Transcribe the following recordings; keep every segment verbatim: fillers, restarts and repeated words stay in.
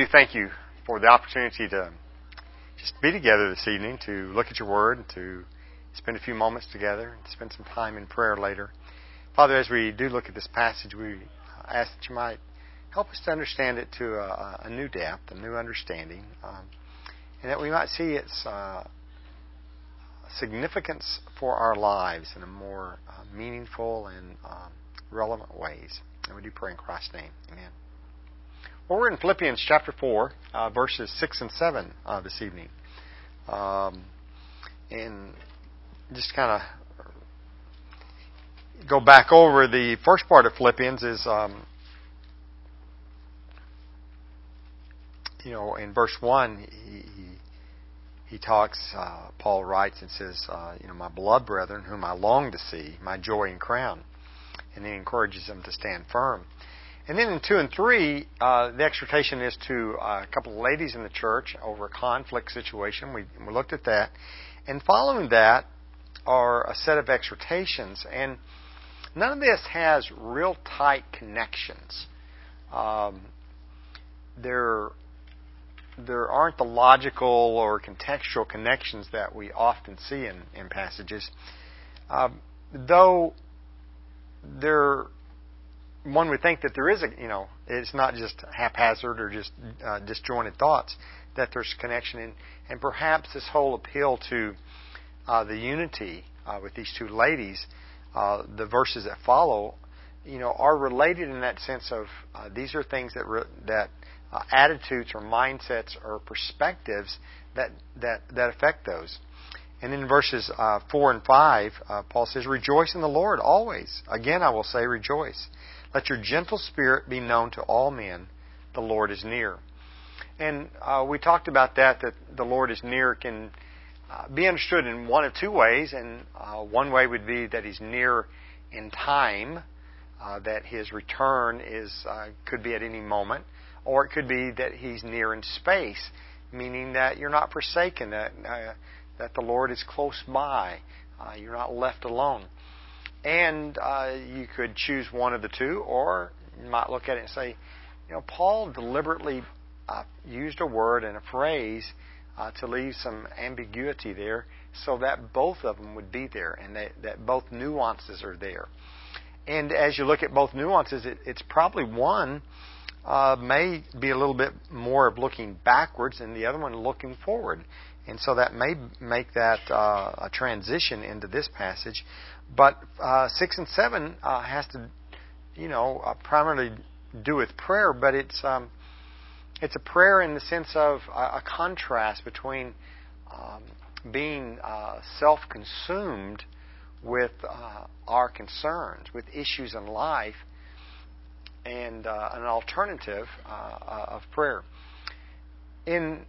do thank you for the opportunity to just be together this evening, to look at your Word, to spend a few moments together, and spend some time in prayer later. Father, as we do look at this passage, we ask that you might help us to understand it to a, a new depth, a new understanding, um, and that we might see its uh, significance for our lives in a more uh, meaningful and um, relevant ways. And we do pray in Christ's name. Amen. Well, we're in Philippians chapter four, uh, verses six and seven uh, this evening. Um, and just kind of go back over the first part of Philippians is, um, you know, in verse one, he, he, he talks, uh, Paul writes and says, uh, you know, my beloved brethren, whom I long to see, my joy and crown. And he encourages them to stand firm. And then in two and three, uh, the exhortation is to uh, a couple of ladies in the church over a conflict situation. We, we looked at that. And following that are a set of exhortations. And none of this has real tight connections. Um, there, there aren't the logical or contextual connections that we often see in, in passages. Um, though there... one would think that there is a, you know, it's not just haphazard or just uh, disjointed thoughts, that there's connection in, and perhaps this whole appeal to uh, the unity uh, with these two ladies, uh, the verses that follow, you know, are related in that sense of uh, these are things that re- that uh, attitudes or mindsets or perspectives that that that affect those. And in verses uh, four and five, uh, Paul says, "Rejoice in the Lord always. Again, I will say, rejoice. Let your gentle spirit be known to all men. The Lord is near." And uh, we talked about that, that the Lord is near can uh, be understood in one of two ways. And uh, one way would be that He's near in time, uh, that His return is uh, could be at any moment. Or it could be that He's near in space, meaning that you're not forsaken, that, uh, that the Lord is close by. Uh, you're not left alone. And uh, you could choose one of the two, or you might look at it and say, you know, Paul deliberately uh, used a word and a phrase uh, to leave some ambiguity there so that both of them would be there and that, that both nuances are there. And as you look at both nuances, it, it's probably one uh, may be a little bit more of looking backwards and the other one looking forward. And so that may make that uh, a transition into this passage. But uh, six and seven uh, has to, you know, uh, primarily do with prayer, but it's um, it's a prayer in the sense of a, a contrast between um, being uh, self-consumed with uh, our concerns, with issues in life, and uh, an alternative uh, of prayer. In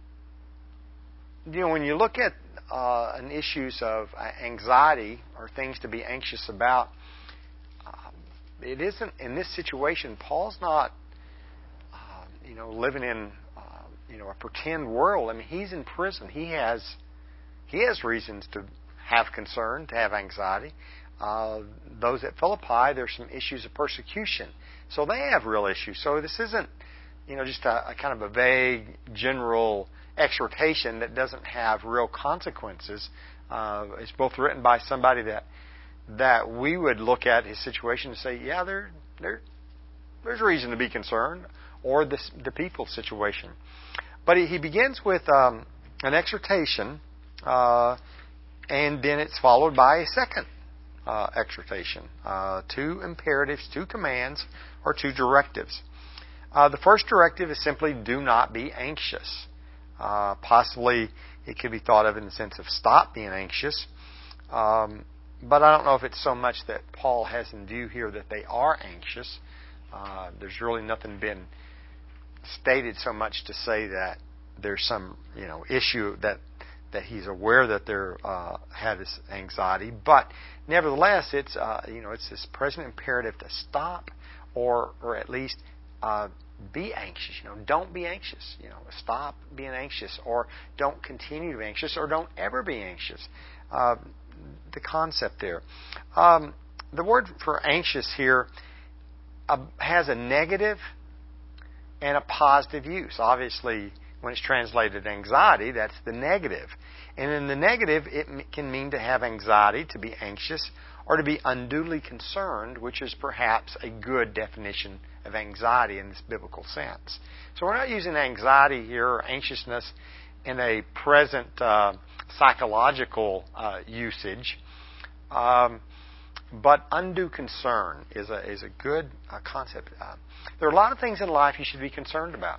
You know, when you look at uh, an issues of anxiety or things to be anxious about, um, it isn't in this situation. Paul's not, uh, you know, living in, uh, you know, a pretend world. I mean, he's in prison. He has, he has reasons to have concern, to have anxiety. Uh, those at Philippi, there's some issues of persecution, so they have real issues. So this isn't, you know, just a, a kind of a vague, general exhortation that doesn't have real consequences. Uh, it's both written by somebody that that we would look at his situation and say, yeah, there, there, there's reason to be concerned, or this, the people's situation. But he, he begins with um, an exhortation, uh, and then it's followed by a second uh, exhortation. Uh, two imperatives, two commands, or two directives. Uh, the first directive is simply do not be anxious. Uh, possibly it could be thought of in the sense of stop being anxious. Um, but I don't know if it's so much that Paul has in view here that they are anxious. Uh, there's really nothing been stated so much to say that there's some, you know, issue that that he's aware that they're uh, had this anxiety. But nevertheless, it's uh, you know it's this present imperative to stop, or or at least uh, be anxious. You know, don't be anxious. You know, stop being anxious, or don't continue to be anxious, or don't ever be anxious. Uh, the concept there. Um, the word for anxious here uh, has a negative and a positive use. Obviously, when it's translated anxiety, that's the negative. And in the negative, it can mean to have anxiety, to be anxious, or to be unduly concerned, which is perhaps a good definition of anxiety in this biblical sense. So we're not using anxiety here or anxiousness in a present uh, psychological uh, usage, um, but undue concern is a is a good uh, concept. Uh, there are a lot of things in life you should be concerned about,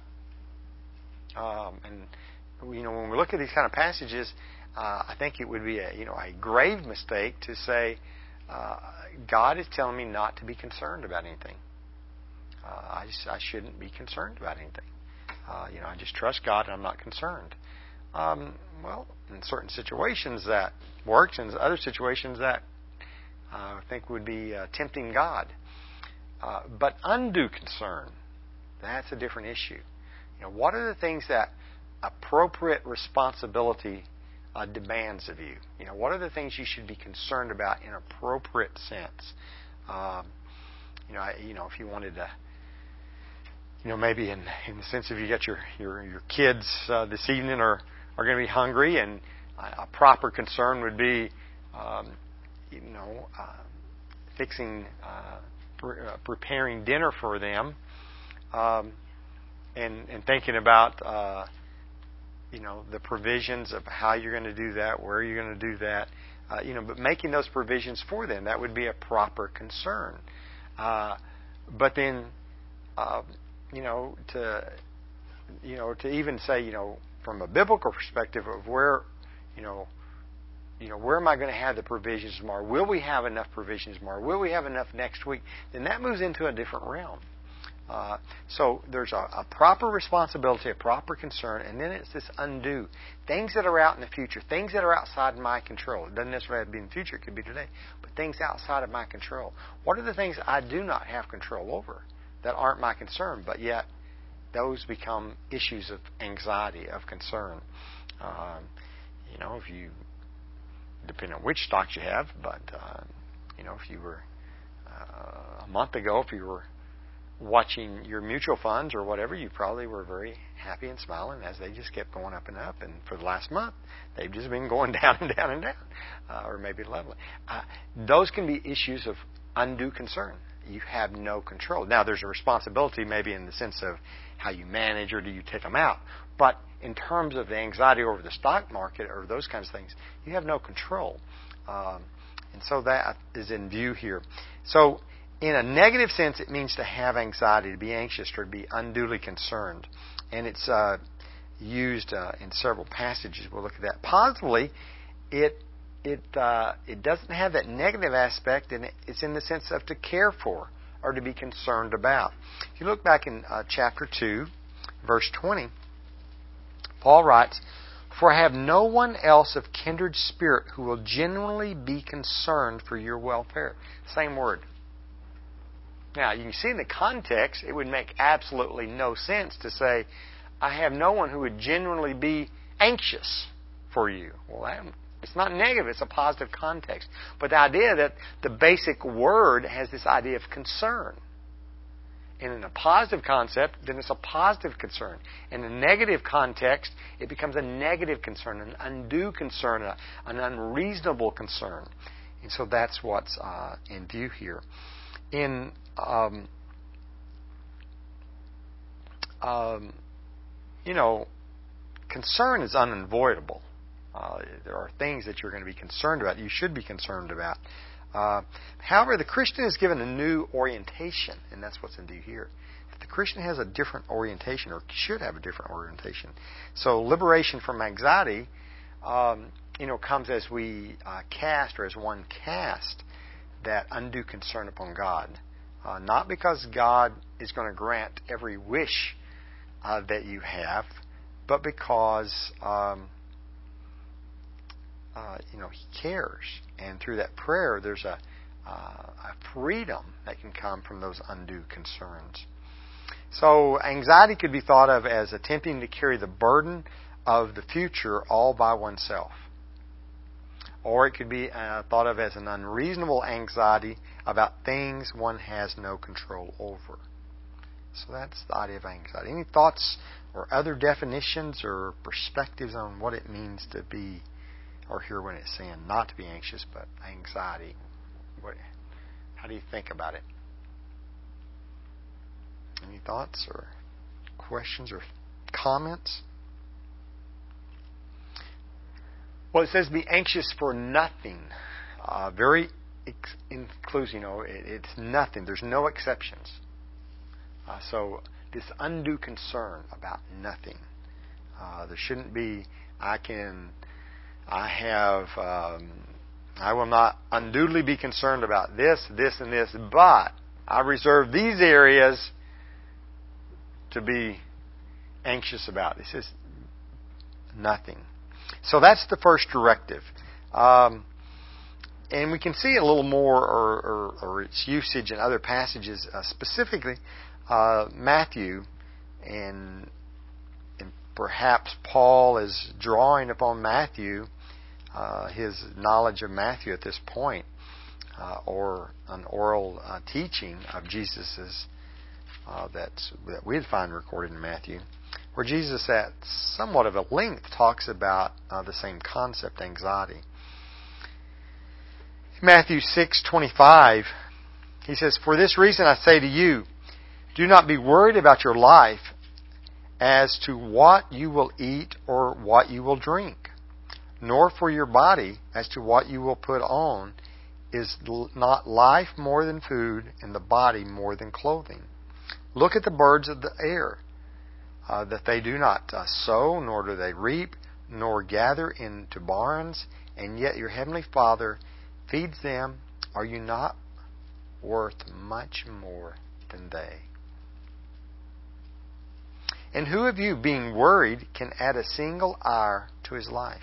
um, and you know when we look at these kind of passages, uh, I think it would be a you know a grave mistake to say uh, God is telling me not to be concerned about anything. Uh, I just, I shouldn't be concerned about anything. Uh, you know, I just trust God and I'm not concerned. Um, well, in certain situations that works, and other situations that uh, I think would be uh, tempting God. Uh, but undue concern, that's a different issue. You know, what are the things that appropriate responsibility uh, demands of you? You know, what are the things you should be concerned about in appropriate sense? Um, you know, I, you know, if you wanted to. You know, maybe in, in the sense of you got your your, your kids uh, this evening are, are going to be hungry, and a, a proper concern would be, um, you know, uh, fixing, uh, pre- uh, preparing dinner for them, um, and and thinking about, uh, you know, the provisions of how you're going to do that, where you're going to do that, uh, you know, but making those provisions for them, that would be a proper concern. Uh, but then. Uh, You know, to you know, to even say, you know, from a biblical perspective of where, you know, you know, where am I going to have the provisions tomorrow? Will we have enough provisions tomorrow? Will we have enough next week? Then that moves into a different realm. Uh, so there's a, a proper responsibility, a proper concern, and then it's this undue. Things that are out in the future, things that are outside my control. It doesn't necessarily have to be in the future, it could be today. But things outside of my control. What are the things I do not have control over that aren't my concern, but yet those become issues of anxiety, of concern? Um, you know, if you, depending on which stocks you have, but, uh, you know, if you were, uh, a month ago, if you were watching your mutual funds or whatever, you probably were very happy and smiling as they just kept going up and up. And for the last month, they've just been going down and down and down, uh, or maybe leveling. Uh, those can be issues of undue concern. You have no control. Now, there's a responsibility maybe in the sense of how you manage or do you take them out. But in terms of the anxiety over the stock market or those kinds of things, you have no control. Um, and so that is in view here. So in a negative sense, it means to have anxiety, to be anxious, or to be unduly concerned. And it's uh, used uh, in several passages. We'll look at that. Positively, it it uh, it doesn't have that negative aspect, and it, it's in the sense of to care for or to be concerned about. If you look back in uh, chapter two, verse twenty, Paul writes, "For I have no one else of kindred spirit who will genuinely be concerned for your welfare." Same word. Now, you can see in the context, it would make absolutely no sense to say, I have no one who would genuinely be anxious for you. Well, that, it's not negative, it's a positive context. But the idea that the basic word has this idea of concern. And in a positive concept, then it's a positive concern. In a negative context, it becomes a negative concern, an undue concern, a, an unreasonable concern. And so that's what's uh, in view here. In um, um, you know, concern is unavoidable. Uh, there are things that you're going to be concerned about. You should be concerned about. Uh, however, the Christian is given a new orientation, and that's what's in view here. The Christian has a different orientation, or should have a different orientation. So, liberation from anxiety, um, you know, comes as we uh, cast, or as one cast, that undue concern upon God. Uh, not because God is going to grant every wish uh, that you have, but because um, uh, you know He cares, and through that prayer, there's a, uh, a freedom that can come from those undue concerns. So, anxiety could be thought of as attempting to carry the burden of the future all by oneself. Or it could be uh, thought of as an unreasonable anxiety about things one has no control over. So that's the idea of anxiety. Any thoughts or other definitions or perspectives on what it means to be, or here when it's saying not to be anxious, but anxiety? What, how do you think about it? Any thoughts or questions or comments? Well, it says be anxious for nothing. Uh, very ex- inclusive, you know, it, it's nothing. There's no exceptions. Uh, so this undue concern about nothing. Uh, there shouldn't be, I can, I have, um, I will not unduly be concerned about this, this, and this, but I reserve these areas to be anxious about. This is nothing. So that's the first directive. Um, and we can see a little more, or, or, or its usage in other passages, uh, specifically uh, Matthew, and, and perhaps Paul is drawing upon Matthew, uh, his knowledge of Matthew at this point, uh, or an oral uh, teaching of Jesus's uh, that's, that we'd find recorded in Matthew, where Jesus at somewhat of a length talks about uh, the same concept, anxiety. Matthew six twenty-five, he says, "For this reason I say to you, do not be worried about your life as to what you will eat or what you will drink, nor for your body as to what you will put on. Is not life more than food, and the body more than clothing? Look at the birds of the air, uh, that they do not uh, sow, nor do they reap, nor gather into barns, and yet your heavenly Father feeds them. Are you not worth much more than they? And who of you, being worried, can add a single hour to his life?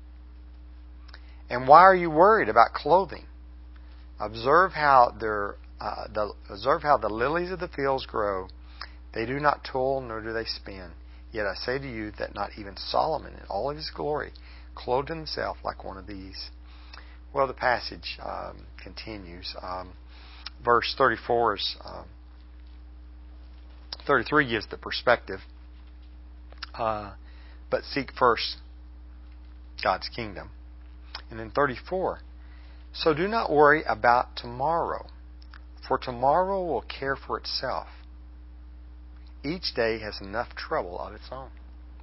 And why are you worried about clothing? Observe how their uh, the observe how the lilies of the fields grow. They do not toil, nor do they spin. Yet I say to you that not even Solomon in all of his glory clothed himself like one of these." Well, the passage um, continues. Um, verse thirty-four is um, thirty-three gives the perspective. Uh, but seek first God's kingdom. And then thirty-four. "So do not worry about tomorrow, for tomorrow will care for itself. Each day has enough trouble of its own."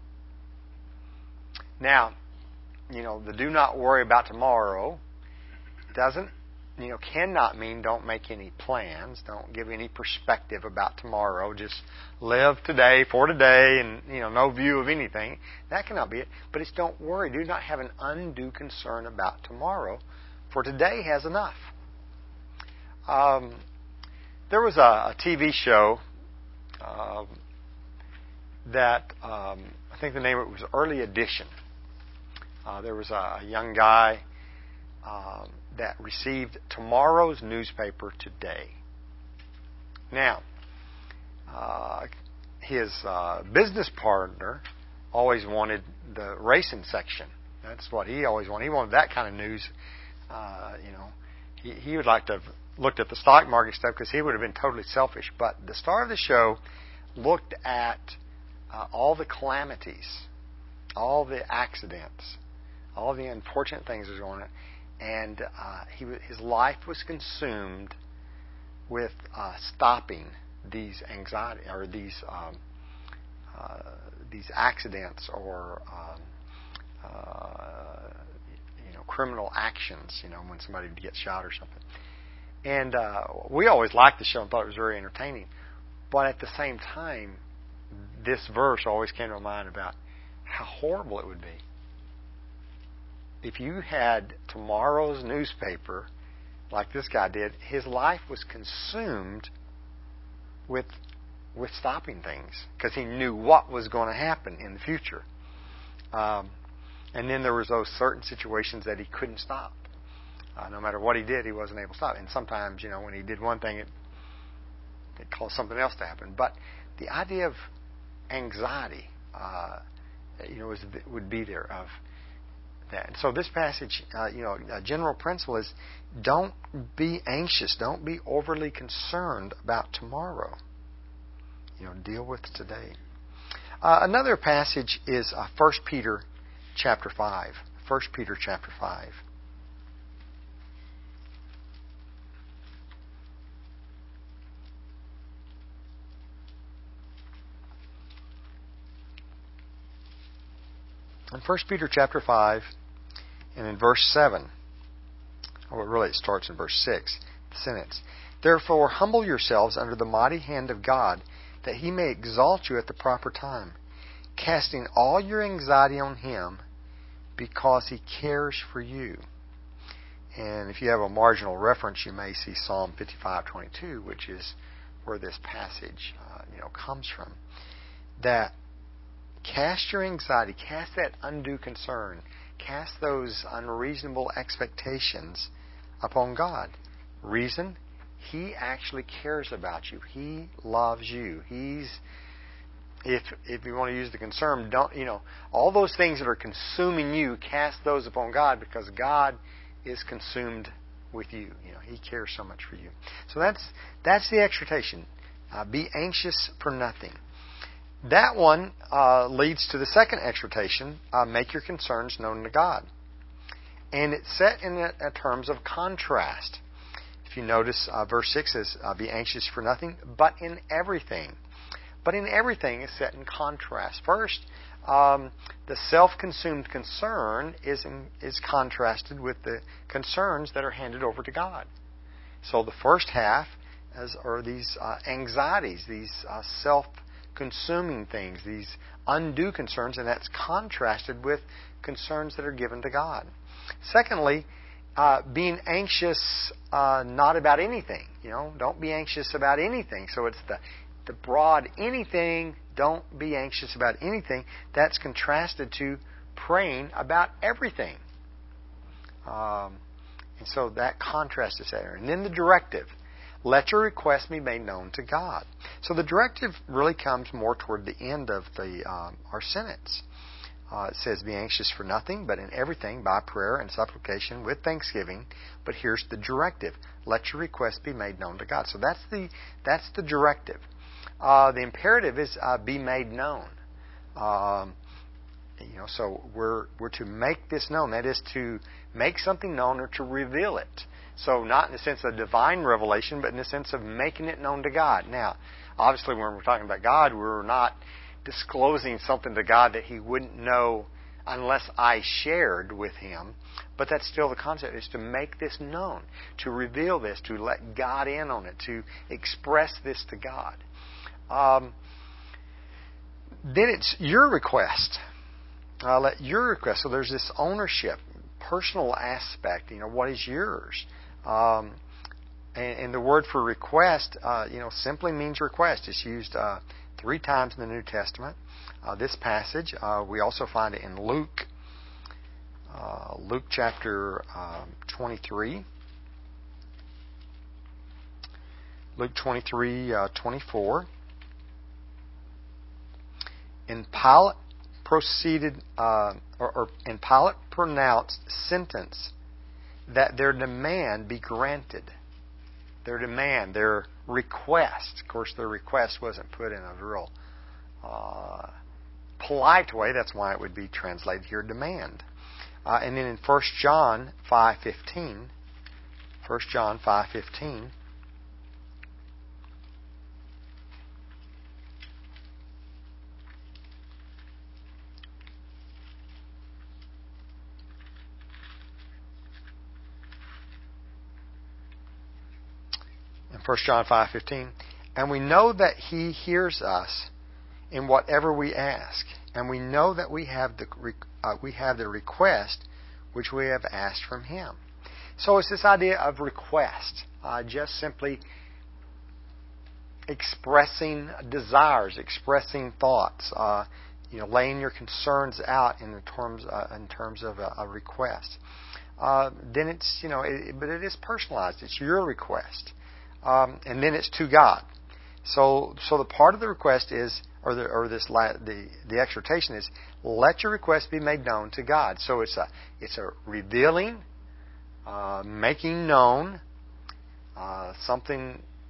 Now, you know, the do not worry about tomorrow doesn't, you know, cannot mean don't make any plans, don't give any perspective about tomorrow, just live today for today and, you know, no view of anything. That cannot be it. But it's don't worry. Do not have an undue concern about tomorrow, for today has enough. Um, there was a, a T V show uh, that um, I think the name of it was Early Edition. Uh, there was a, a young guy um, that received tomorrow's newspaper today. Now, uh, his uh, business partner always wanted the racing section. That's what he always wanted. He wanted that kind of news. Uh, you know, he, he would like to have looked at the stock market stuff because he would have been totally selfish. But the star of the show looked at uh, all the calamities, all the accidents, all the unfortunate things that was going on, and uh, he his life was consumed with uh, stopping these anxiety or these um, uh, these accidents or um, uh, you know criminal actions. You know, when somebody gets shot or something. And uh, we always liked the show and thought it was very entertaining. But at the same time, this verse always came to my mind about how horrible it would be if you had tomorrow's newspaper, like this guy did. His life was consumed with with stopping things because he knew what was going to happen in the future. Um, and then there was those certain situations that he couldn't stop. Uh, no matter what he did, he wasn't able to stop. And sometimes, you know, when he did one thing, it, it caused something else to happen. But the idea of anxiety, uh, you know, is, would be there of that. And so this passage, uh, you know, a general principle is don't be anxious. Don't be overly concerned about tomorrow. you know, deal with today. Uh, another passage is uh, First Peter chapter five. First Peter chapter five. In First Peter chapter five, and in verse seven, well, really it starts in verse six, the sentence. Therefore, humble yourselves under the mighty hand of God, that He may exalt you at the proper time, casting all your anxiety on Him, because He cares for you. And if you have a marginal reference, you may see Psalm fifty-five twenty-two, which is where this passage uh, you know comes from. That cast your anxiety, cast that undue concern, cast those unreasonable expectations upon God. Reason? He actually cares about you. He loves you. He's if if you want to use the concern, don't you know all those things that are consuming you, cast those upon God, because God is consumed with you. You know He cares so much for you. So that's that's the exhortation. Uh, be anxious for nothing. That one uh, leads to the second exhortation, uh, make your concerns known to God. And it's set in a, a terms of contrast. If you notice, uh, verse six says, uh, be anxious for nothing, but in everything. But in everything is set in contrast. First, um, the self-consumed concern is, in, is contrasted with the concerns that are handed over to God. So the first half is, are these uh, anxieties, these uh, self consuming things, these undue concerns, and that's contrasted with concerns that are given to God. Secondly, uh, being anxious uh, not about anything. You know, don't be anxious about anything. So it's the the broad anything. Don't be anxious about anything. That's contrasted to praying about everything. Um, and so that contrast is there. And then the directive. Let your request be made known to God. So the directive really comes more toward the end of the um, our sentence. Uh, it says, be anxious for nothing, but in everything by prayer and supplication with thanksgiving. But here's the directive. Let your request be made known to God. So that's the that's the directive. Uh, the imperative is uh, be made known. Um, you know, so we're we're to make this known. That is to make something known or to reveal it. So not in the sense of divine revelation, but in the sense of making it known to God. Now, obviously when we're talking about God, we're not disclosing something to God that He wouldn't know unless I shared with Him. But that's still the concept, is to make this known, to reveal this, to let God in on it, to express this to God. Um, then it's your request. Uh, let your request. So there's this ownership, personal aspect. You know, what is yours? Um, and, and the word for request, uh, you know, simply means request. It's used uh, three times in the New Testament. Uh, this passage, uh, we also find it in Luke, uh, Luke chapter um, twenty-three. Luke twenty-three, uh, twenty-four. And Pilate proceeded, uh, or, or and Pilate pronounced sentence that their demand be granted. Their demand, their request. Of course, their request wasn't put in a real uh, polite way. That's why it would be translated here, demand. Uh, and then in First John five fifteen, First John five fifteen, in First John five fifteen, and we know that He hears us in whatever we ask, and we know that we have the uh, we have the request which we have asked from Him. So it's this idea of request, uh, just simply expressing desires, expressing thoughts, uh, you know, laying your concerns out in the terms uh, in terms of a, a request. Uh, then it's you know, it, but it is personalized. It's your request, um, and then it's to God. So, so the part of the request is, or the, or this, the the exhortation is, let your request be made known to God. So it's a it's a revealing, uh, making known, uh, something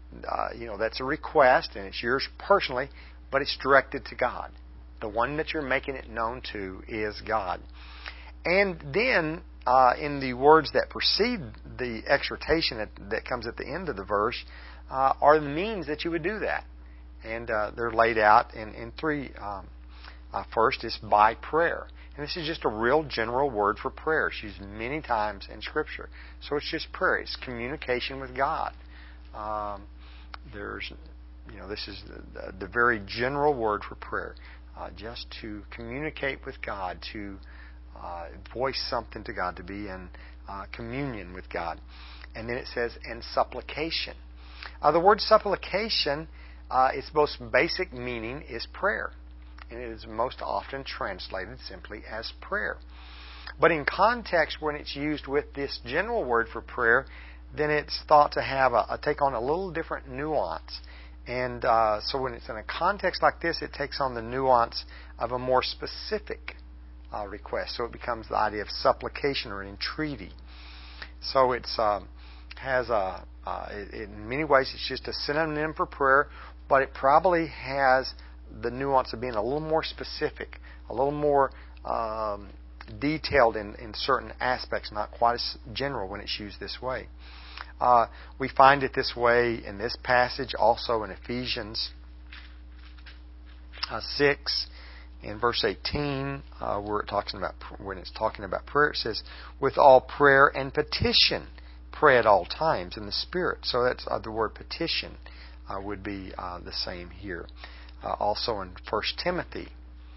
uh, you know, that's a request, and it's yours personally, but it's directed to God. The one that you're making it known to is God. And then, uh, in the words that precede the exhortation that, that comes at the end of the verse, uh, are the means that you would do that. And uh, they're laid out in, in three. Um, uh, first is by prayer. And this is just a real general word for prayer. It's used many times in Scripture. So it's just prayer. It's communication with God. Um, there's, you know, this is the, the very general word for prayer. Uh, just to communicate with God, to uh, voice something to God, to be in uh, communion with God. And then it says, and supplication. Uh, the word supplication, uh, its most basic meaning is prayer. And it is most often translated simply as prayer. But in context, when it's used with this general word for prayer, then it's thought to have a, a take on a little different nuance. And uh, so when it's in a context like this, it takes on the nuance of a more specific uh, request. So it becomes the idea of supplication or entreaty. So it uh, has a, uh, it, in many ways, it's just a synonym for prayer, but it probably has the nuance of being a little more specific, a little more um, detailed in, in certain aspects, not quite as general when it's used this way. Uh, we find it this way in this passage, also in Ephesians uh, six, in verse eighteen, uh, where it talks about when it's talking about prayer. It says, "With all prayer and petition, pray at all times in the Spirit." So that's uh, the word petition uh, would be uh, the same here. Uh, also in First Timothy,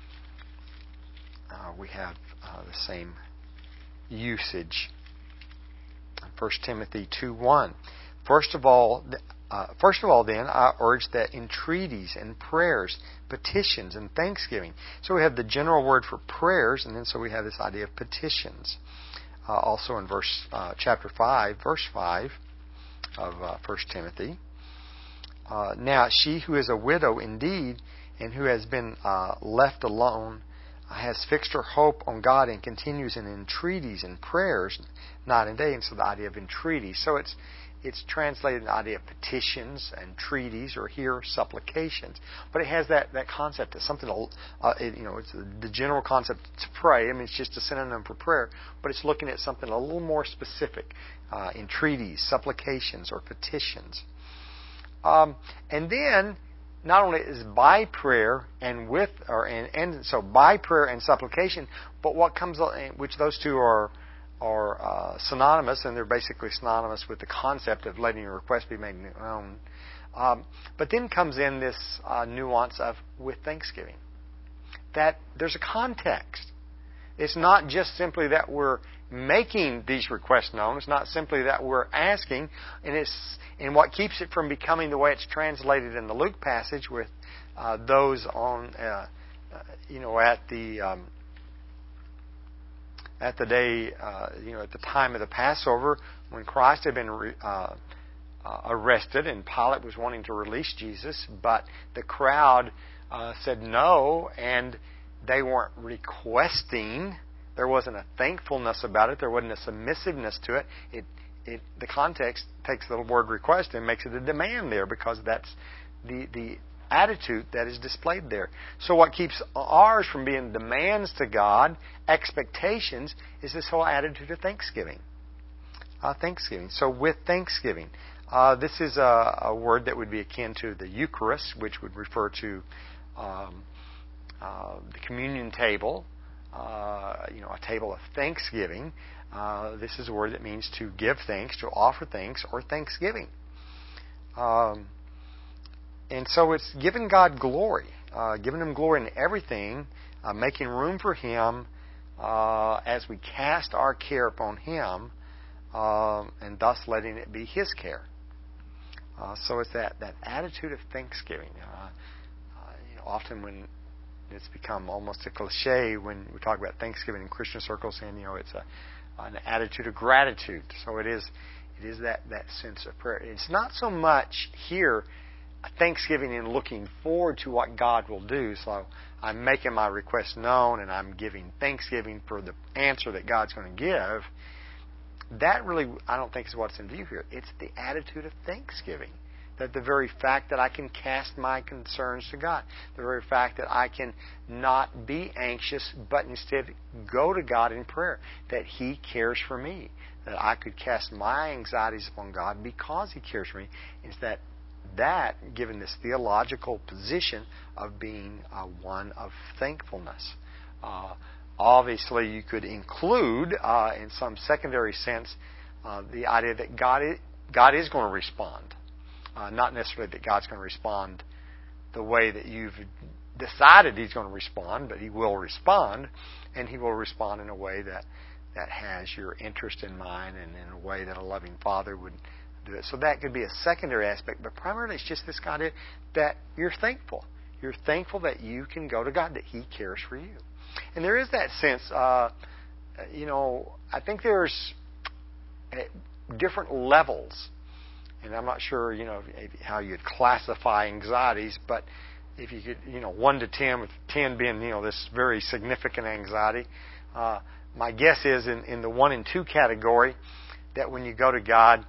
uh, we have uh, the same usage. First Timothy two one. First of all, uh, first of all, then I urge that entreaties and prayers, petitions and thanksgiving. So we have the general word for prayers, and then so we have this idea of petitions. Uh, also in verse uh, chapter five, verse five of uh, First Timothy. Uh, now she who is a widow indeed, and who has been uh, left alone, has fixed her hope on God and continues in entreaties and prayers night and day. And so the idea of entreaties. So it's it's translated the idea of petitions and entreaties, or here supplications. But it has that, that concept of something, uh, it, you know, it's the general concept to pray. I mean, it's just a synonym for prayer, but it's looking at something a little more specific. Uh, entreaties, supplications, or petitions. Um, and then, not only is by prayer and with, or and, and so by prayer and supplication, but what comes, which those two are are uh, synonymous, and they're basically synonymous with the concept of letting your request be made known. Um, but then comes in this uh, nuance of with thanksgiving. That there's a context. It's not just simply that we're making these requests known. It's not simply that we're asking, and it's and what keeps it from becoming the way it's translated in the Luke passage with uh, those on, uh, uh, you know, at the um, at the day, uh, you know, at the time of the Passover, when Christ had been re- uh, uh, arrested, and Pilate was wanting to release Jesus, but the crowd uh, said no, and they weren't requesting. There wasn't a thankfulness about it. There wasn't a submissiveness to it. It, it the context takes the word request and makes it a demand there, because that's the the attitude that is displayed there. So what keeps ours from being demands to God, expectations, is this whole attitude of thanksgiving. Uh, thanksgiving. So with thanksgiving, uh, this is a, a word that would be akin to the Eucharist, which would refer to um, uh, the communion table. Uh, you know, a table of thanksgiving. Uh, this is a word that means to give thanks, to offer thanks, or thanksgiving. Um, and so it's giving God glory, uh, giving Him glory in everything, uh, making room for Him uh, as we cast our care upon Him, uh, and thus letting it be His care. Uh, so it's that, that attitude of thanksgiving. Uh, uh, you know, often when it's become almost a cliche when we talk about Thanksgiving in Christian circles, and you know, it's a, an attitude of gratitude. So it is, it is that, that sense of prayer. It's not so much here Thanksgiving in looking forward to what God will do. So I'm making my request known, and I'm giving thanksgiving for the answer that God's going to give. That really, I don't think, is what's in view here. It's the attitude of thanksgiving. That the very fact that I can cast my concerns to God, the very fact that I can not be anxious, but instead go to God in prayer, that He cares for me, that I could cast my anxieties upon God because He cares for me, is that that, given this theological position of being uh, one of thankfulness. Uh, obviously, you could include, uh, in some secondary sense, uh, the idea that God is, God is going to respond. Uh, not necessarily that God's going to respond the way that you've decided He's going to respond, but He will respond, and He will respond in a way that, that has your interest in mind and in a way that a loving Father would do it. So that could be a secondary aspect, but primarily it's just this idea that you're thankful. You're thankful that you can go to God, that He cares for you. And there is that sense, uh, you know, I think there's different levels. And I'm not sure, you know, how you'd classify anxieties, but if you could, you know, one to ten, with ten being, you know, this very significant anxiety, uh, my guess is in, in the one and two category, that when you go to God,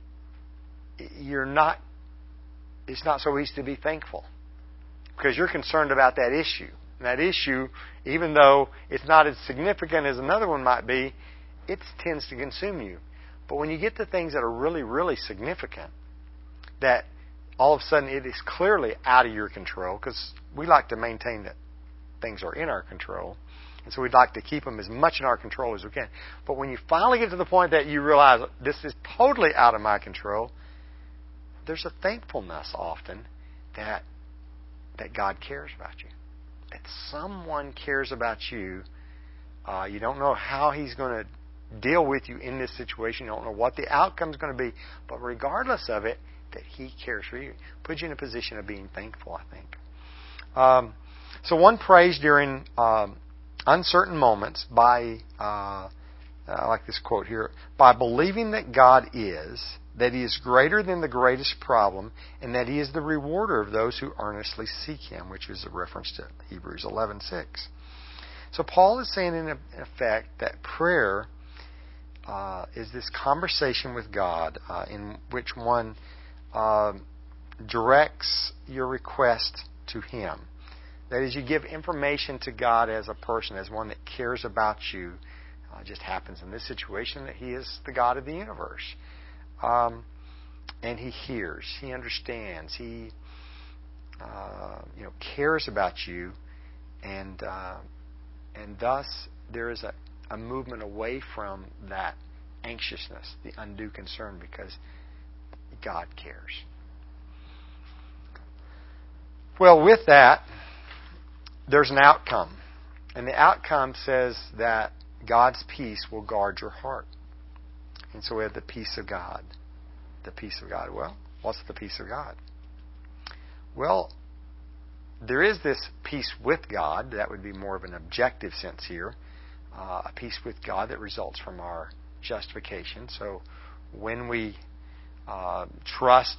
you're not, it's not so easy to be thankful because you're concerned about that issue. And that issue, even though it's not as significant as another one might be, it tends to consume you. But when you get to things that are really, really significant, that all of a sudden it is clearly out of your control, because we like to maintain that things are in our control, and so we'd like to keep them as much in our control as we can. But when you finally get to the point that you realize this is totally out of my control, there's a thankfulness often that that God cares about you, that someone cares about you. Uh, you don't know how He's going to deal with you in this situation. You don't know what the outcome is going to be, but regardless of it, that He cares for you. Puts you in a position of being thankful, I think. Um, so one prays during um, uncertain moments by, uh, I like this quote here, by believing that God is, that He is greater than the greatest problem, and that He is the rewarder of those who earnestly seek Him, which is a reference to Hebrews eleven six. So Paul is saying in effect that prayer Uh, is this conversation with God uh, in which one uh, directs your request to Him. That is, you give information to God as a person, as one that cares about you. Uh, it just happens in this situation that He is the God of the universe. Um, and He hears, He understands, He uh, you know cares about you, and uh, and thus there is a a movement away from that anxiousness, the undue concern, because God cares. Well, with that, there's an outcome. And the outcome says that God's peace will guard your heart. And so we have the peace of God. The peace of God. Well, what's the peace of God? Well, there is this peace with God. That would be more of an objective sense here. Uh, a peace with God that results from our justification. So when we uh, trust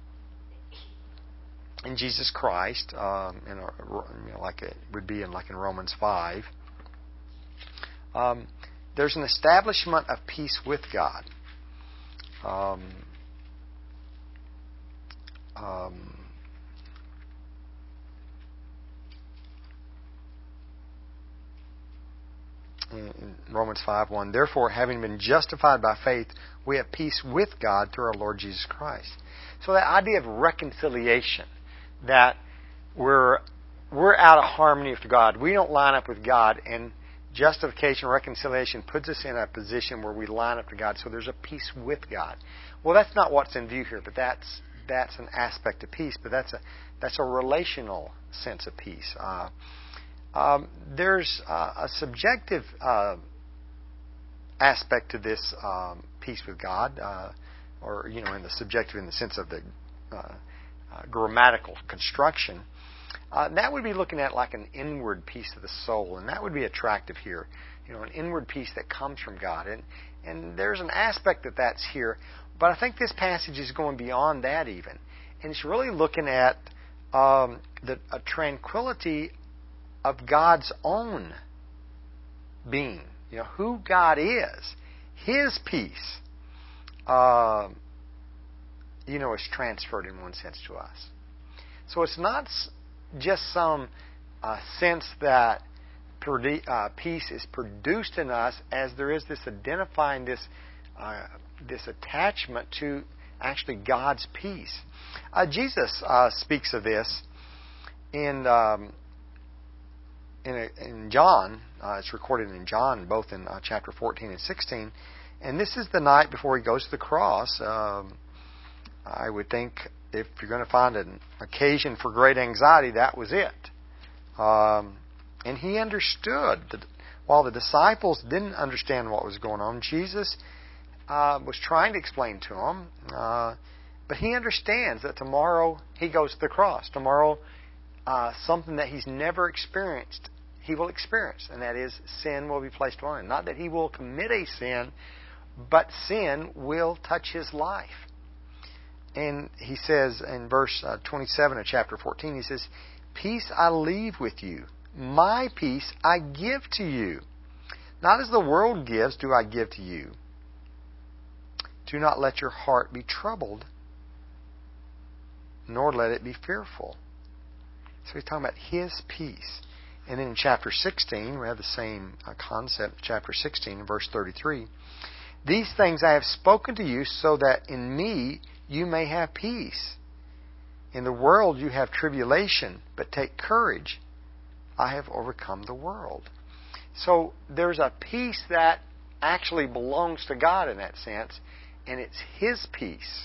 in Jesus Christ, um, in our, you know, like it would be in like in Romans five, um, there's an establishment of peace with God. Um, um, in Romans five one, therefore, having been justified by faith, we have peace with God through our Lord Jesus Christ. So that idea of reconciliation, that we're we're out of harmony with God, we don't line up with God, and justification, reconciliation puts us in a position where we line up to God. So there's a peace with God. Well, that's not what's in view here, but that's that's an aspect of peace. But that's a that's a relational sense of peace. Uh, Um, there's uh, a subjective uh, aspect to this um, peace with God, uh, or you know, in the subjective in the sense of the uh, uh, grammatical construction. Uh, that would be looking at like an inward peace of the soul, and that would be attractive here. You know, an inward peace that comes from God, and and there's an aspect that that's here. But I think this passage is going beyond that even, and it's really looking at um, the a tranquility of God's own being, you know, who God is, His peace, uh, you know, is transferred in one sense to us. So it's not just some uh, sense that produ- uh, peace is produced in us, as there is this identifying, this uh, this attachment to actually God's peace. Uh, Jesus uh, speaks of this in um, in, a, in John. Uh, it's recorded in John, both in uh, chapter fourteen and sixteen. And this is the night before he goes to the cross. Um, I would think if you're going to find an occasion for great anxiety, that was it. Um, and he understood that while the disciples didn't understand what was going on, Jesus uh, was trying to explain to them. Uh, but he understands that tomorrow he goes to the cross. Tomorrow, uh, something that he's never experienced, he will experience, and that is sin will be placed on him. Not that he will commit a sin, but sin will touch his life. And he says in verse uh, twenty-seven of chapter fourteen, he says, "Peace I leave with you. My peace I give to you. Not as the world gives do I give to you. Do not let your heart be troubled, nor let it be fearful." So he's talking about his peace. And then in chapter sixteen, we have the same uh, concept, chapter sixteen, verse thirty-three. "These things I have spoken to you so that in me you may have peace. In the world you have tribulation, but take courage. I have overcome the world." So there's a peace that actually belongs to God in that sense, and it's His peace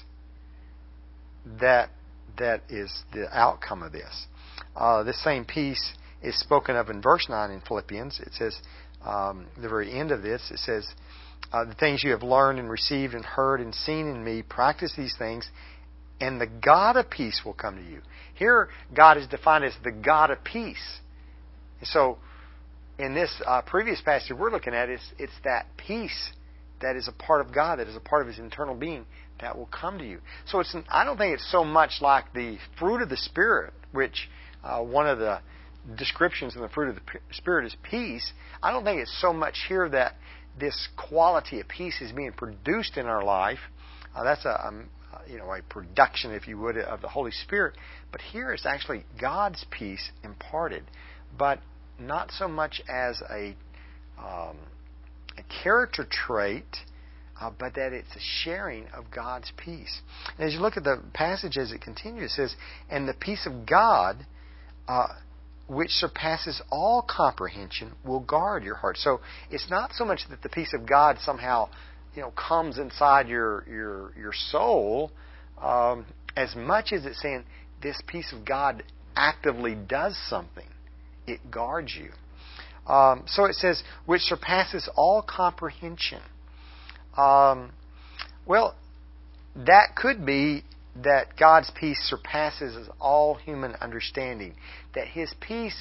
that that is the outcome of this. Uh, this same peace is spoken of in verse nine in Philippians. It says, um, the very end of this, it says, Uh, the things you have learned and received and heard and seen in me, practice these things, and the God of peace will come to you. Here, God is defined as the God of peace. And so, in this uh, previous passage we're looking at, it's, it's that peace that is a part of God, that is a part of His internal being, that will come to you. So, it's I don't think it's so much like the fruit of the Spirit, which uh, one of the descriptions in the fruit of the Spirit is peace. I don't think it's so much here that this quality of peace is being produced in our life. Uh, that's a, a you know a production, if you would, of the Holy Spirit. But here it's actually God's peace imparted, but not so much as a um, a character trait, uh, but that it's a sharing of God's peace. And as you look at the passage as it continues, it says, "And the peace of God, Uh, which surpasses all comprehension, will guard your heart." So it's not so much that the peace of God somehow, you know, comes inside your your your soul, um, as much as it's saying this peace of God actively does something. It guards you. Um, so it says, which surpasses all comprehension. Um, well, that could be that God's peace surpasses all human understanding. That His peace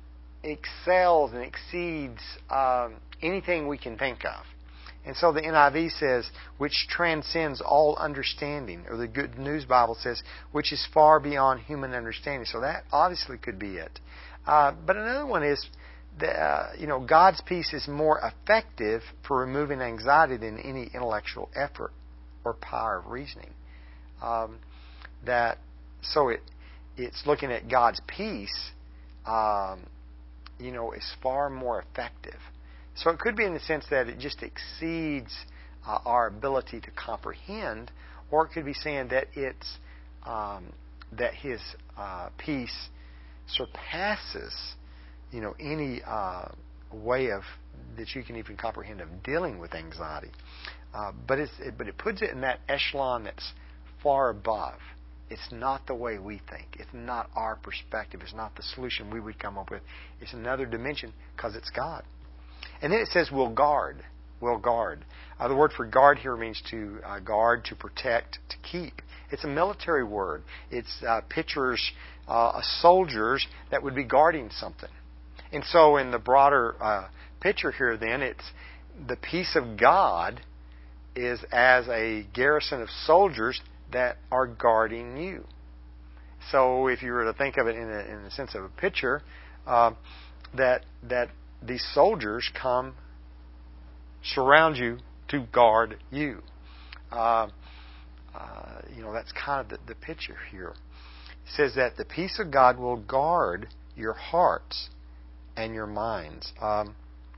excels and exceeds um, anything we can think of. And so the N I V says, which transcends all understanding. Or the Good News Bible says, which is far beyond human understanding. So that obviously could be it. Uh, but another one is, that, uh, you know, God's peace is more effective for removing anxiety than any intellectual effort or power of reasoning. Um, that so it it's looking at God's peace, um, you know, is far more effective. So it could be in the sense that it just exceeds uh, our ability to comprehend, or it could be saying that it's um, that His uh, peace surpasses, you know, any uh, way of that you can even comprehend of dealing with anxiety. Uh, but it's it, but it puts it in that echelon that's far above. It's not the way we think. It's not our perspective. It's not the solution we would come up with. It's another dimension because it's God. And then it says, "will guard." Will guard. Uh, the word for guard here means to uh, guard, to protect, to keep. It's a military word. It's uh, pictures uh, soldiers that would be guarding something. And so in the broader uh, picture here then, it's the peace of God is as a garrison of soldiers that are guarding you. So if you were to think of it in, a, in the sense of a picture, uh, that that these soldiers come surround you to guard you. Uh, uh, you know, that's kind of the, the picture here. It says that the peace of God will guard your hearts and your minds. Um,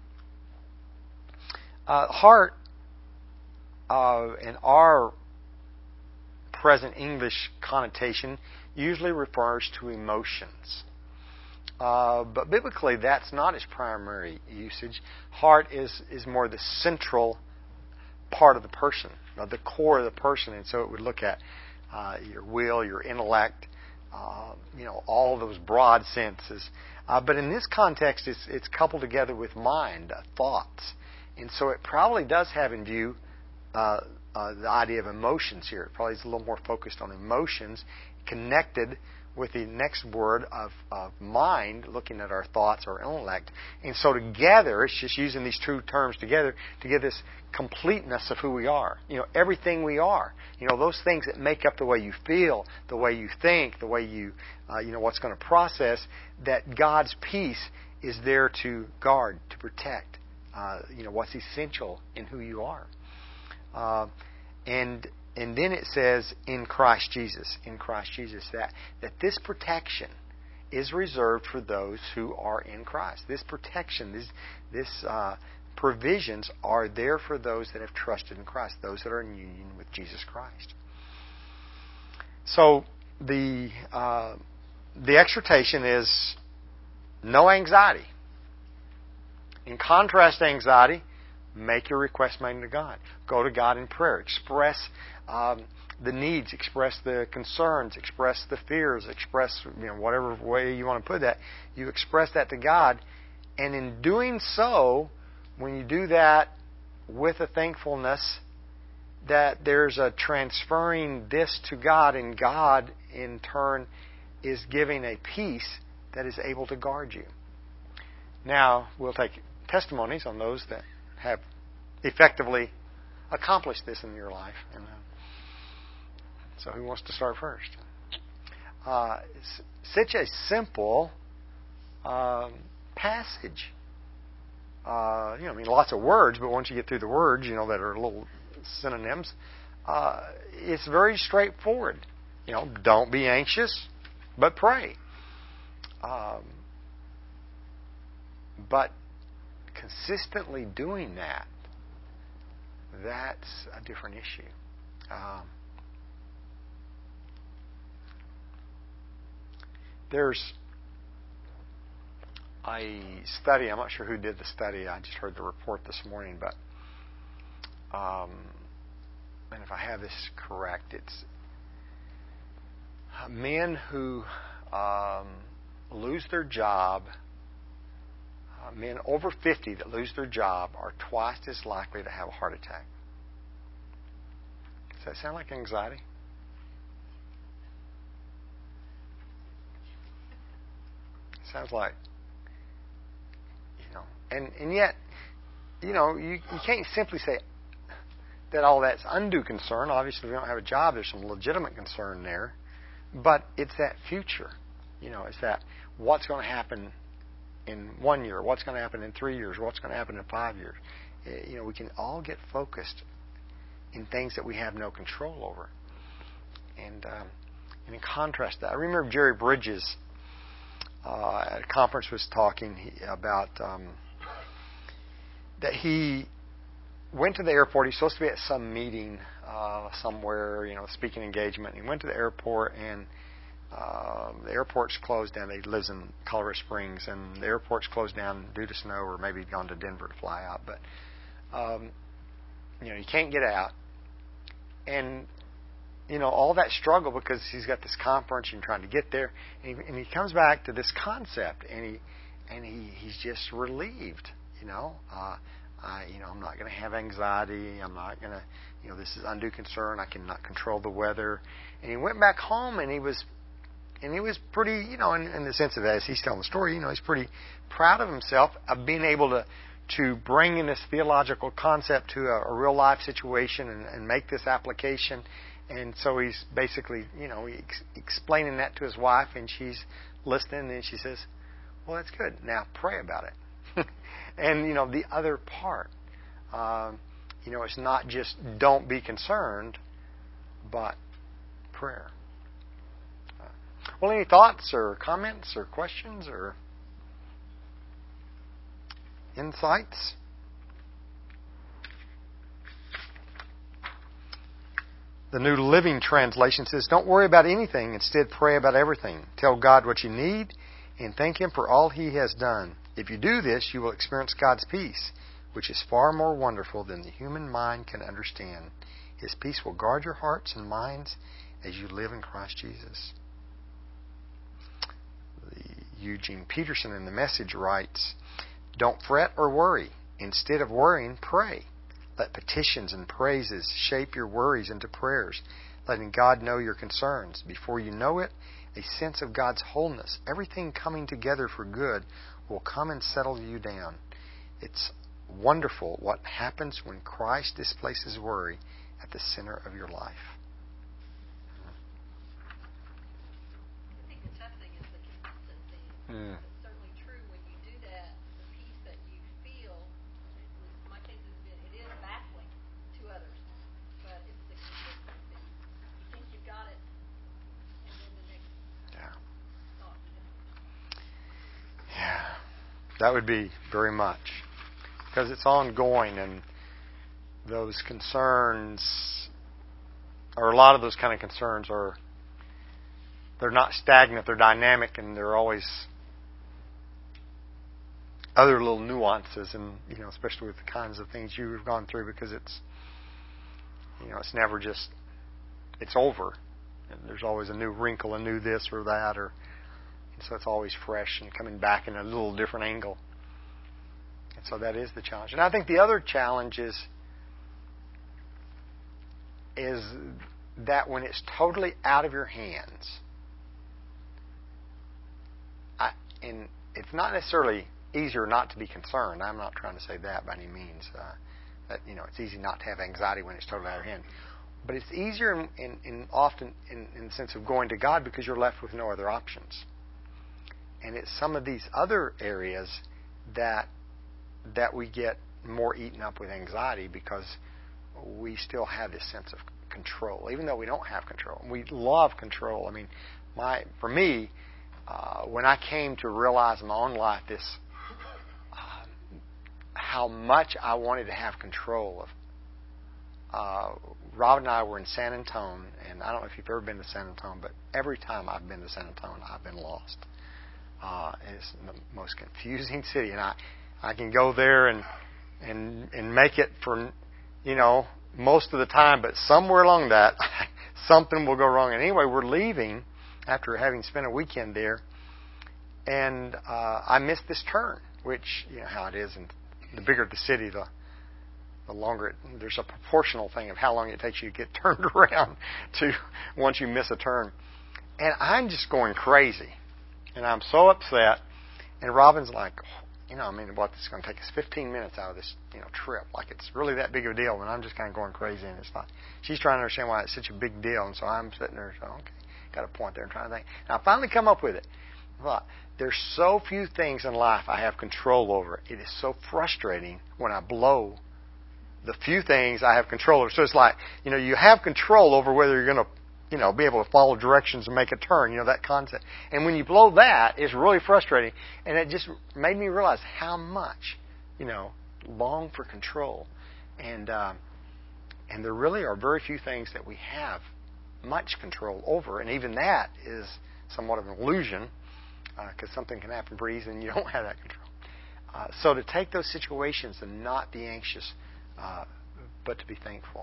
uh, heart, uh, in our present English connotation, usually refers to emotions. Uh, but biblically, that's not its primary usage. Heart is, is more the central part of the person, uh, the core of the person, and so it would look at uh, your will, your intellect, uh, you know, all those broad senses. Uh, but in this context, it's, it's coupled together with mind, uh, thoughts, and so it probably does have in view uh, uh, the idea of emotions here. It probably is a little more focused on emotions, connected with the next word of, of mind, looking at our thoughts or intellect. And so together, it's just using these two terms together to give this completeness of who we are. You know, everything we are. You know, those things that make up the way you feel, the way you think, the way you, uh, you know, what's going to process, that God's peace is there to guard, to protect, uh, you know, what's essential in who you are. Uh, and And then it says, in Christ Jesus, in Christ Jesus, that, that this protection is reserved for those who are in Christ. This protection, this, this uh, provisions are there for those that have trusted in Christ, those that are in union with Jesus Christ. So the uh, the exhortation is no anxiety. In contrast to anxiety, make your request known to God. Go to God in prayer. Express um, the needs, express the concerns, express the fears, express, you know, whatever way you want to put that. You express that to God, and in doing so, when you do that with a thankfulness, that there's a transferring this to God, and God in turn is giving a peace that is able to guard you. Now, we'll take testimonies on those that have effectively accomplished this in your life. And uh, so who wants to start first? Uh, it's such a simple um, passage. Uh, you know, I mean, lots of words, but once you get through the words, you know, that are little synonyms, uh, it's very straightforward. You know, don't be anxious, but pray. Um, but consistently doing that, that's a different issue. Um, there's a study, I'm not sure who did the study, I just heard the report this morning, but um, and if I have this correct, it's men who um, lose their job, uh, men over fifty that lose their job are twice as likely to have a heart attack. Does that sound like anxiety? Sounds like, you know, and, and yet, you know, you, you can't simply say that all that's undue concern. Obviously, if you don't have a job, there's some legitimate concern there. But it's that future. You know, it's that what's going to happen in one year, what's going to happen in three years, what's going to happen in five years. You know, we can all get focused in things that we have no control over. And, um, and in contrast to that, I remember Jerry Bridges uh, at a conference was talking about um, that he went to the airport. He's supposed to be at some meeting uh, somewhere, you know, speaking engagement. He went to the airport, and uh, the airport's closed down. He lives in Colorado Springs, and the airport's closed down due to snow, or maybe he'd gone to Denver to fly out. But um, you know, he can't get out, and you know, all that struggle because he's got this conference and trying to get there, and he, and he comes back to this concept, and he and he he's just relieved, you know. Uh, I, you know, I'm not going to have anxiety. I'm not going to, you know, this is undue concern. I cannot control the weather. And he went back home, and he was, and he was pretty, you know, in, in the sense of as he's telling the story, you know, he's pretty proud of himself of being able to to bring in this theological concept to a, a real life situation and, and make this application. And so he's basically, you know, he's explaining that to his wife, and she's listening, and she says, "Well, that's good. Now pray about it." And, you know, the other part, um, you know, it's not just don't be concerned, but prayer. Uh, well, any thoughts or comments or questions or insights? The New Living Translation says, don't worry about anything. Instead, pray about everything. Tell God what you need and thank Him for all He has done. If you do this, you will experience God's peace, which is far more wonderful than the human mind can understand. His peace will guard your hearts and minds as you live in Christ Jesus. The Eugene Peterson in The Message writes, don't fret or worry. Instead of worrying, pray. Let petitions and praises shape your worries into prayers, letting God know your concerns. Before you know it, a sense of God's wholeness, everything coming together for good, will come and settle you down. It's wonderful what happens when Christ displaces worry at the center of your life. I think the tough thing is the consistency. Mm. It's certainly true when you do that, the peace that you feel, at least in my case, it is baffling to others, but it's the consistency. You think you've got it, and then the next Yeah. thought comes. Yeah. That would be very much. Because it's ongoing, and those concerns, or a lot of those kind of concerns are, they're not stagnant, they're dynamic, and they're always other little nuances, and you know, especially with the kinds of things you've gone through, because it's, you know, it's never just, it's over. And there's always a new wrinkle, a new this or that, or and so it's always fresh and coming back in a little different angle. And so that is the challenge. And I think the other challenge is, is that when it's totally out of your hands, I, and it's not necessarily easier not to be concerned. I'm not trying to say that by any means. Uh, that you know, it's easy not to have anxiety when it's totally out of your hand. But it's easier in, in, in often in, in the sense of going to God because you're left with no other options. And it's some of these other areas that that we get more eaten up with anxiety because we still have this sense of control, even though we don't have control. We love control. I mean, my for me, uh, when I came to realize in my own life this, uh, how much I wanted to have control of. Uh, Rob and I were in San Antone, and I don't know if you've ever been to San Antone, but every time I've been to San Antone, I've been lost. Uh, it's the most confusing city, and I. I can go there and and and make it for, you know, most of the time, but somewhere along that, something will go wrong. And anyway, we're leaving after having spent a weekend there, and uh, I missed this turn, which, you know how it is, and the bigger the city, the the longer it, there's a proportional thing of how long it takes you to get turned around to once you miss a turn. And I'm just going crazy, and I'm so upset. And Robin's like, you know, I mean, what, it's going to take us fifteen minutes out of this, you know, trip. Like, it's really that big of a deal. And I'm just kind of going crazy, and it's not. She's trying to understand why it's such a big deal. And so I'm sitting there, so, okay, got a point there and trying to think. And I finally come up with it. I thought, there's so few things in life I have control over. It is so frustrating when I blow the few things I have control over. So it's like, you know, you have control over whether you're going to, you know, be able to follow directions and make a turn, you know, that concept. And when you blow that, it's really frustrating. And it just made me realize how much, you know, long for control. And um, and there really are very few things that we have much control over. And even that is somewhat of an illusion because uh, something can happen pretty easily and you don't have that control. Uh, so to take those situations and not be anxious, uh, but to be thankful.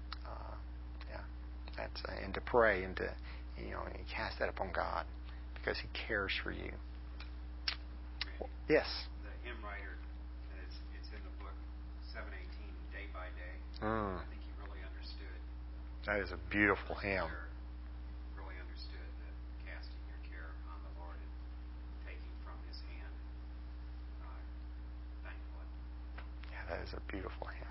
That's, uh, and to pray and to, you know, and cast that upon God because He cares for you. Randy, yes. The hymn writer, it's, it's in the book seven eighteen, Day by Day. Mm. I think he really understood. That is a beautiful hymn. Really understood that casting your care on the Lord and taking from His hand, uh, thankfully. Yeah, that is a beautiful hymn.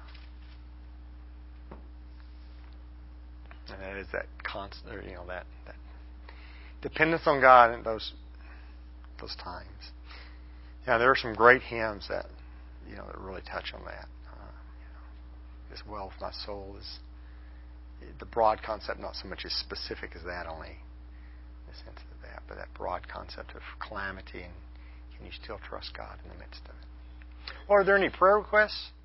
And that is that constant, or, you know, that, that dependence on God in those those times. Yeah, there are some great hymns that, you know, that really touch on that. Uh, you know, as well, my soul is the broad concept, not so much as specific as that, only in the sense of that, but that broad concept of calamity, and can you still trust God in the midst of it? Well, are there any prayer requests?